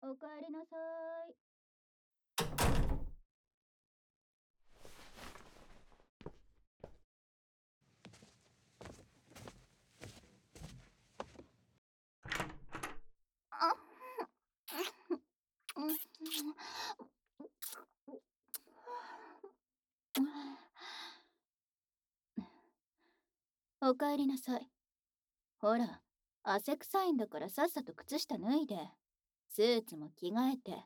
おかえりなさい。あ、うん。おかえりなさい。ほら、汗臭いんだからさっさと靴下脱いで、スーツも着替えて。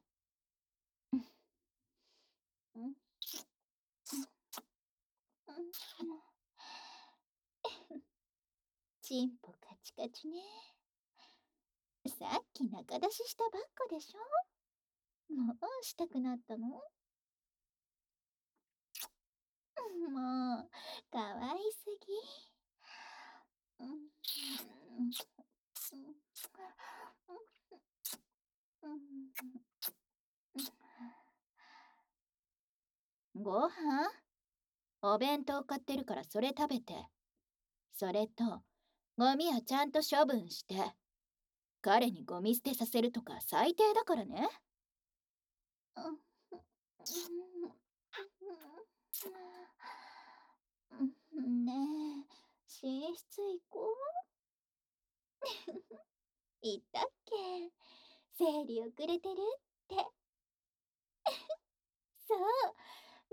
チンポカチカチね。さっき中出ししたばっかでしょ。もうしたくなったの？もう、かわいすぎ。ご飯？お弁当買ってるからそれ食べて。それと、ゴミはちゃんと処分して。彼にゴミ捨てさせるとか最低だからね。ねえ、寝室行こう。言ったっけ、生理遅れてるって。そう、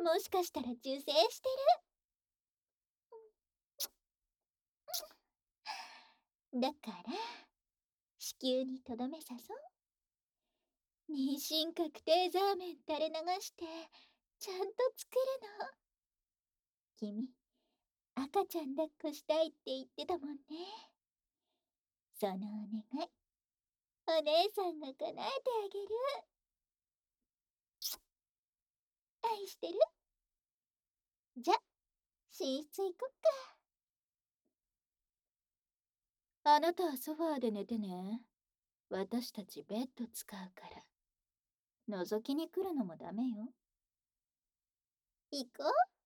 もしかしたら受精してる。だから、子宮にとどめさそう。妊娠確定ザーメン垂れ流して、ちゃんと作るの。君、赤ちゃん抱っこしたいって言ってたもんね。そのお願い、お姉さんが叶えてあげる。愛してる。じゃ、寝室行こっか。あなたはソファーで寝てね。私たちベッド使うから。覗きに来るのもダメよ。行こう。